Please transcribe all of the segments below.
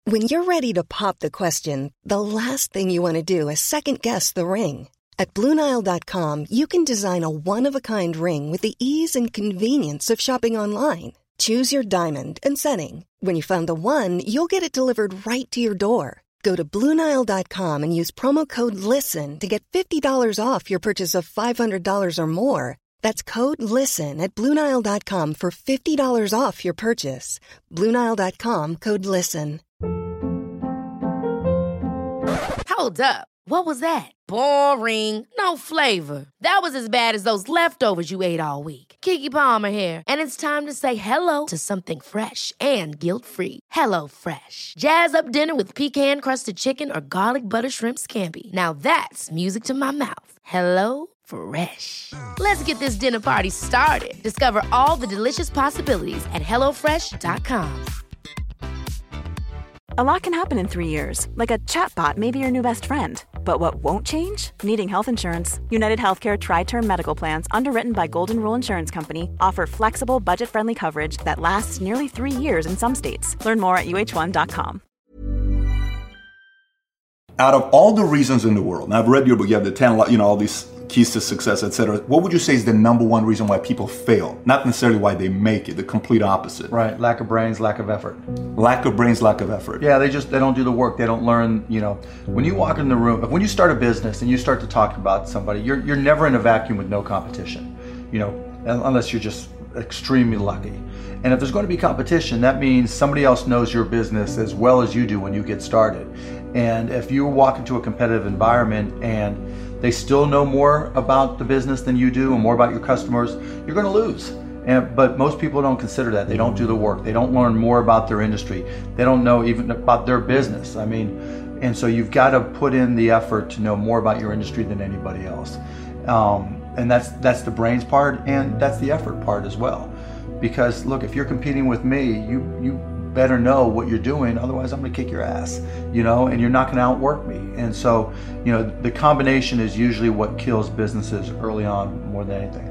When you're ready to pop the question, the last thing you want to do is second-guess the ring. At BlueNile.com, you can design a one-of-a-kind ring with the ease and convenience of shopping online. Choose your diamond and setting. When you find the one, you'll get it delivered right to your door. Go to BlueNile.com and use promo code LISTEN to get $50 off your purchase of $500 or more. That's code LISTEN at BlueNile.com for $50 off your purchase. BlueNile.com, code LISTEN. Hold up. What was that? Boring. No flavor. That was as bad as those leftovers you ate all week. Keke Palmer here, and it's time to say hello to something fresh and guilt-free. Hello Fresh. Jazz up dinner with pecan-crusted chicken or garlic butter shrimp scampi. Now that's music to my mouth. Hello Fresh. Let's get this dinner party started. Discover all the delicious possibilities at HelloFresh.com. A lot can happen in 3 years, like a chatbot may be your new best friend. But what won't change? Needing health insurance. United Healthcare Tri-Term Medical Plans, underwritten by Golden Rule Insurance Company, offer flexible, budget-friendly coverage that lasts nearly 3 years in some states. Learn more at uh1.com. Out of all the reasons in the world, and I've read your book, you have the 10, all these keys to success, etc. What would you say is the number one reason why people fail? Not necessarily why they make it, the complete opposite. Right, lack of brains, lack of effort. Lack of brains, lack of effort. Yeah, they don't do the work. They don't learn, when you walk in the room, when you start a business and you start to talk about somebody, you're never in a vacuum with no competition, unless you're just extremely lucky. And if there's going to be competition, that means somebody else knows your business as well as you do when you get started. And if you walk into a competitive environment and they still know more about the business than you do and more about your customers, you're going to lose. But most people don't consider that. They don't do the work. They don't learn more about their industry. They don't know even about their business. And so you've got to put in the effort to know more about your industry than anybody else. And that's the brains part, and that's the effort part as well. Because look, if you're competing with me, you better know what you're doing, otherwise I'm going to kick your ass, and you're not going to outwork me. And so, the combination is usually what kills businesses early on more than anything.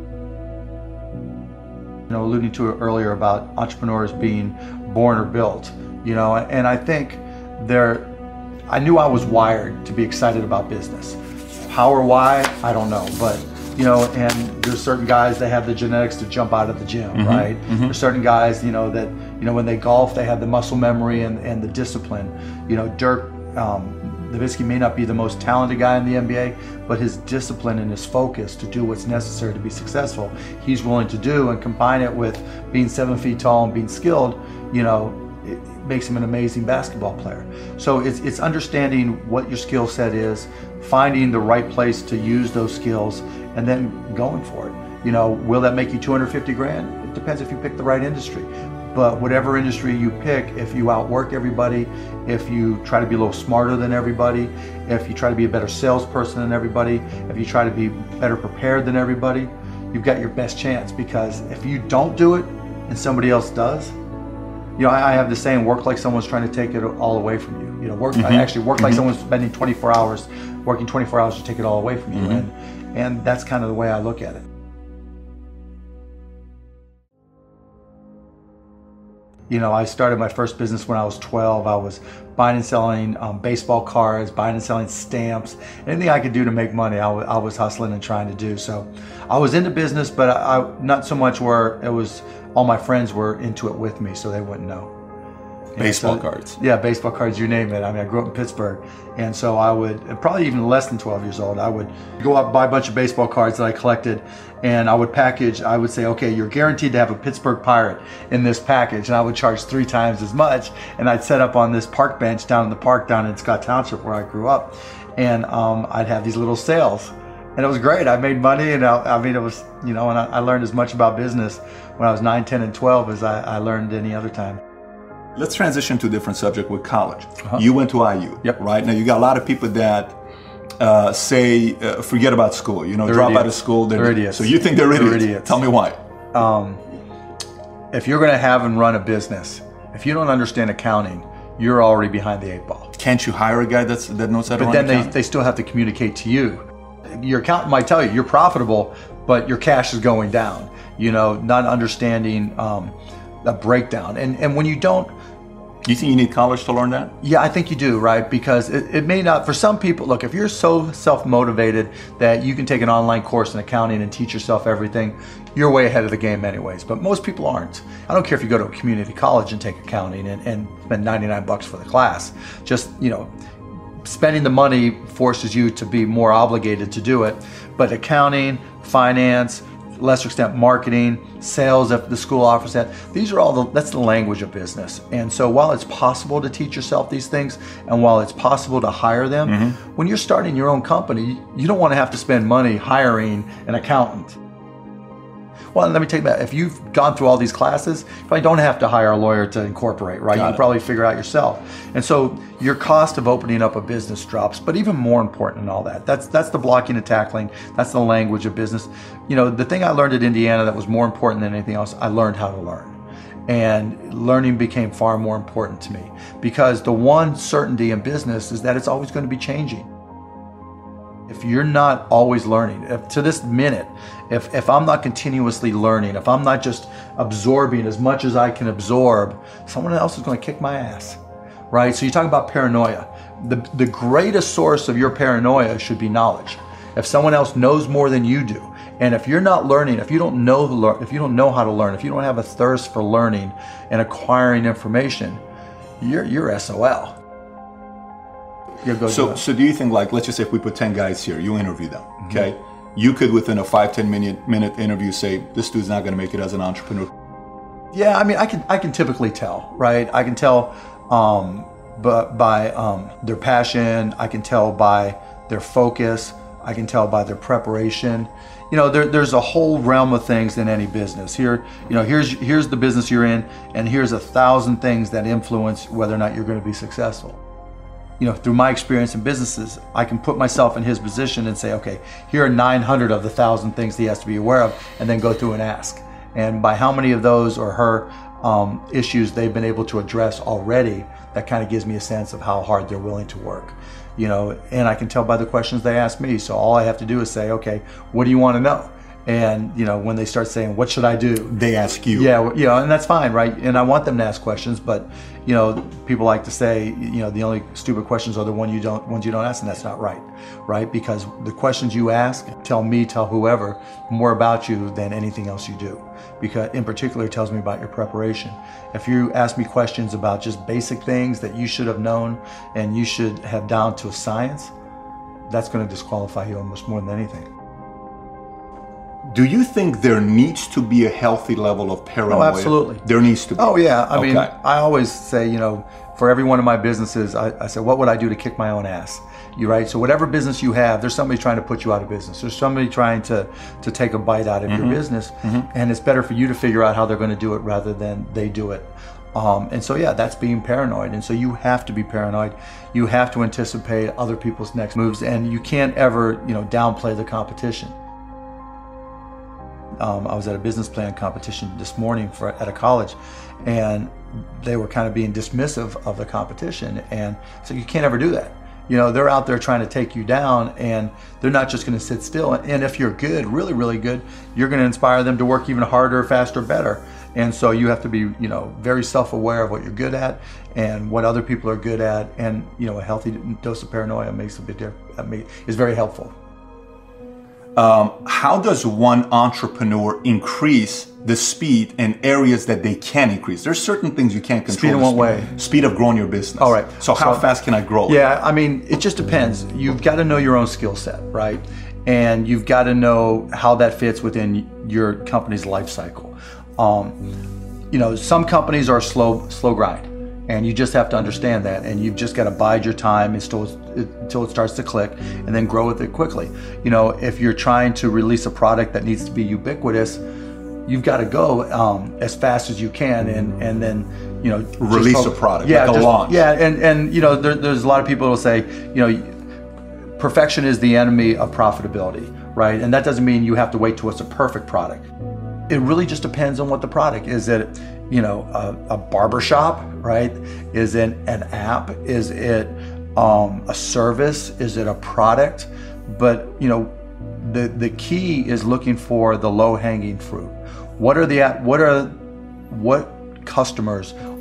Alluding to it earlier about entrepreneurs being born or built, and I think I knew I was wired to be excited about business. How or why, I don't know, but and there's certain guys that have the genetics to jump out of the gym, right? There's certain guys, that when they golf, they have the muscle memory and the discipline. Dirk Nowitzki may not be the most talented guy in the NBA, but his discipline and his focus to do what's necessary to be successful, he's willing to do, and combine it with being 7 feet tall and being skilled, it makes him an amazing basketball player. So it's understanding what your skill set is, finding the right place to use those skills, and then going for it. Will that make you $250,000? It depends if you pick the right industry. But whatever industry you pick, if you outwork everybody, if you try to be a little smarter than everybody, if you try to be a better salesperson than everybody, if you try to be better prepared than everybody, you've got your best chance. Because if you don't do it and somebody else does, I have the saying, work like someone's trying to take it all away from you. I actually work like someone's spending 24 hours, working 24 hours to take it all away from you. And that's kind of the way I look at it. I started my first business when I was 12. I was buying and selling baseball cards, buying and selling stamps. Anything I could do to make money, I was hustling and trying to do. So I was into business, but I not so much where it was all my friends were into it with me, so they wouldn't know. Baseball cards. Yeah, baseball cards, you name it. I grew up in Pittsburgh. And so I would, probably even less than 12 years old, I would go out and buy a bunch of baseball cards that I collected. And I would I would say, okay, you're guaranteed to have a Pittsburgh Pirate in this package. And I would charge 3 times as much. And I'd set up on this park bench down in the park down in Scott Township where I grew up. And I'd have these little sales. And it was great. I made money, and it was, and I learned as much about business when I was 9, 10, and 12 as I learned any other time. Let's transition to a different subject with college. You went to IU, right? Now, you got a lot of people that say, forget about school, drop out of school. They're idiots. So you think they're idiots. Tell me why. If you're going to have and run a business, if you don't understand accounting, you're already behind the 8 ball. Can't you hire a guy that knows how to run accounting? But then accounting? they still have to communicate to you. Your accountant might tell you you're profitable, but your cash is going down. Not understanding a breakdown. And when you don't Do you think you need college to learn that? Yeah, I think you do, right? Because it may not, for some people, look, if you're so self-motivated that you can take an online course in accounting and teach yourself everything, you're way ahead of the game anyways. But most people aren't. I don't care if you go to a community college and take accounting and spend $99 for the class. Just, spending the money forces you to be more obligated to do it. But accounting, finance, lesser extent marketing, sales if the school offers that. These are all that's the language of business. And so while it's possible to teach yourself these things and while it's possible to hire them, when you're starting your own company, you don't want to have to spend money hiring an accountant. Well, let me tell you that if you've gone through all these classes, you probably don't have to hire a lawyer to incorporate, right? You can probably figure out yourself. And so your cost of opening up a business drops, but even more important than all that, that's the blocking and tackling. That's the language of business. The thing I learned at Indiana that was more important than anything else, I learned how to learn. And learning became far more important to me because the one certainty in business is that it's always going to be changing. If you're not always learning, to this minute, if I'm not continuously learning, if I'm not just absorbing as much as I can absorb, someone else is going to kick my ass, right? So you talk about paranoia. The greatest source of your paranoia should be knowledge. If someone else knows more than you do, and if you're not learning, if you don't know how to learn, if you don't have a thirst for learning and acquiring information, you're SOL. So do you think, like, let's just say if we put 10 guys here, you interview them, okay? You could, within a 5-10 minute interview, say, this dude's not going to make it as an entrepreneur. Yeah, I mean, I can typically tell, right? I can tell but by their passion, I can tell by their focus, I can tell by their preparation. There's a whole realm of things in any business. Here's the business you're in, and here's 1,000 things that influence whether or not you're going to be successful. Through my experience in businesses, I can put myself in his position and say, okay, here are 900 of the 1,000 things he has to be aware of, and then go through and ask. And by how many of those or her issues they've been able to address already, that kind of gives me a sense of how hard they're willing to work. And I can tell by the questions they ask me. So all I have to do is say, okay, what do you want to know? And when they start saying, what should I do? They ask you. Yeah, and that's fine, right? And I want them to ask questions, but people like to say, the only stupid questions are the ones you don't ask, and that's not right? Because the questions you ask tell whoever more about you than anything else you do. Because in particular, it tells me about your preparation. If you ask me questions about just basic things that you should have known and you should have down to a science, that's going to disqualify you almost more than anything. Do you think there needs to be a healthy level of paranoia? Oh, absolutely. There needs to be. Oh, yeah. I mean, I always say, for every one of my businesses, I say, what would I do to kick my own ass? Right? So whatever business you have, there's somebody trying to put you out of business. There's somebody trying to take a bite out of your business. And it's better for you to figure out how they're going to do it rather than they do it. And so, yeah, that's being paranoid. And so you have to be paranoid. You have to anticipate other people's next moves. And you can't ever, downplay the competition. I was at a business plan competition this morning at a college, and they were kind of being dismissive of the competition. And so you can't ever do that. They're out there trying to take you down, and they're not just going to sit still. And if you're good, really, really good, you're going to inspire them to work even harder, faster, better. And so you have to be, very self-aware of what you're good at and what other people are good at. And, a healthy dose of paranoia is very helpful. How does one entrepreneur increase the speed in areas that they can increase? There's certain things you can't control. Speed in what way? Speed of growing your business. All right. So how fast can I grow it? Yeah, I mean, it just depends. You've got to know your own skill set, right? And you've got to know how that fits within your company's life cycle. Some companies are slow grind. And you just have to understand that, and you've just got to bide your time until it starts to click, and then grow with it quickly. If you're trying to release a product that needs to be ubiquitous, you've got to go as fast as you can, and then release a product, like a launch. Yeah, and there's a lot of people who will say, perfection is the enemy of profitability, right? And that doesn't mean you have to wait till it's a perfect product. It really just depends on what the product is. It a barbershop, right? Is it an app? Is it a service? Is it a product? But the key is looking for the low-hanging fruit. What customers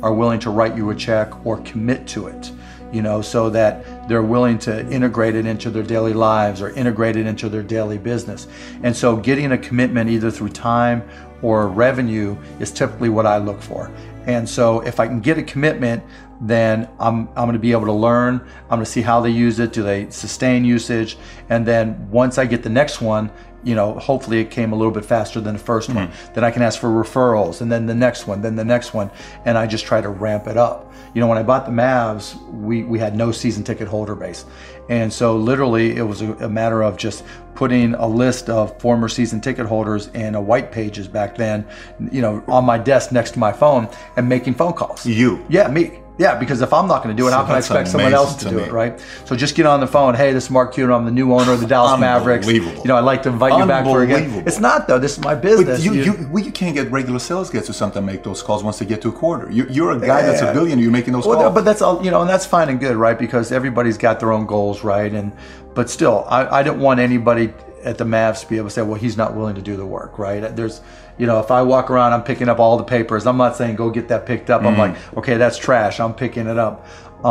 are willing to write you a check or commit to it, you know, so that they're willing to integrate it into their daily lives or integrate it into their daily business. And so getting a commitment either through time or revenue is typically what I look for. And so if I can get a commitment, then I'm going to be able to learn. I'm going to see how they use it. Do they sustain usage? And then once I get the next one, you know, hopefully it came a little bit faster than the first one. Then I can ask for referrals, and then the next one, then the next one, and I just try to ramp it up. You know, when I bought the Mavs, we had no season ticket holder base. And so literally it was a matter of just putting a list of former season ticket holders in a white pages back then, you know, on my desk next to my phone and making phone calls. You? Yeah, me. Yeah, because if I'm not going to do it, how can I expect someone else to do it, right? So just get on the phone. Hey, this is Mark Cuban. I'm the new owner of the Dallas Mavericks. You know, I'd like to invite you back for again. It's not, though. This is my business. But you can't get regular sales guys or something to make those calls once they get to a quarter. You're a guy that's a billionaire. You're making those calls. But that's all, you know, and that's fine and good, right? Because everybody's got their own goals, right? But still, I don't want anybody at the Mavs to be able to say, well, he's not willing to do the work, right? There's, you know, if I walk around, I'm picking up all the papers. I'm not saying go get that picked up. I'm like, okay, that's trash. I'm picking it up.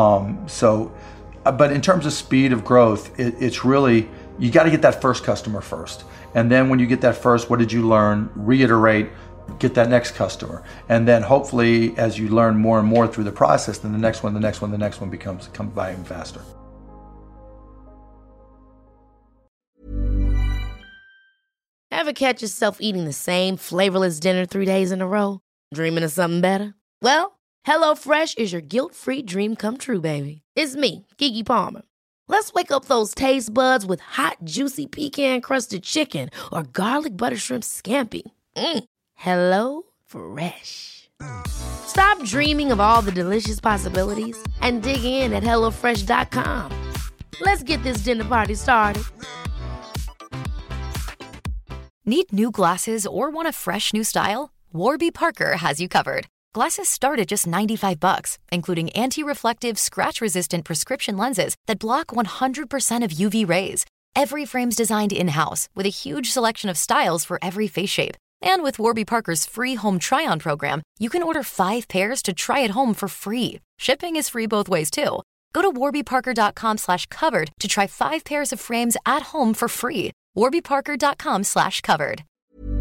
But in terms of speed of growth, it's really, you got to get that first customer first. And then when you get that first, what did you learn? Reiterate, get that next customer. And then hopefully as you learn more and more through the process, then the next one comes by even faster. Ever catch yourself eating the same flavorless dinner 3 days in a row? Dreaming of something better? Well, HelloFresh is your guilt-free dream come true, baby. It's me, Keke Palmer. Let's wake up those taste buds with hot, juicy pecan-crusted chicken or garlic butter shrimp scampi. Hello Fresh. Stop dreaming of all the delicious possibilities and dig in at HelloFresh.com. Let's get this dinner party started. Need new glasses or want a fresh new style? Warby Parker has you covered. Glasses start at just $95, including anti-reflective, scratch-resistant prescription lenses that block 100% of UV rays. Every frame's designed in-house with a huge selection of styles for every face shape. And with Warby Parker's free home try-on program, you can order 5 pairs to try at home for free. Shipping is free both ways, too. Go to warbyparker.com/covered to try 5 pairs of frames at home for free. warbyparker.com/covered.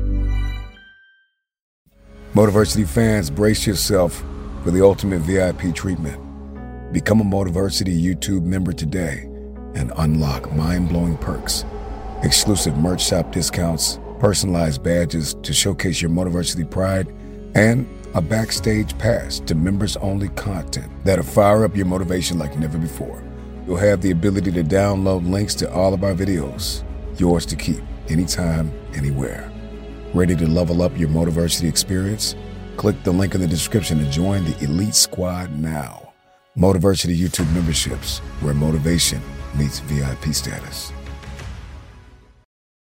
Motiversity fans, brace yourself for the ultimate VIP treatment. Become a Motiversity YouTube member today and unlock mind-blowing perks, exclusive merch shop discounts, personalized badges to showcase your Motiversity pride, and a backstage pass to members-only content that'll fire up your motivation like never before. You'll have the ability to download links to all of our videos, yours to keep, anytime, anywhere. Ready to level up your Motiversity experience? Click the link in the description to join the Elite Squad now. Motiversity YouTube memberships, where motivation meets VIP status.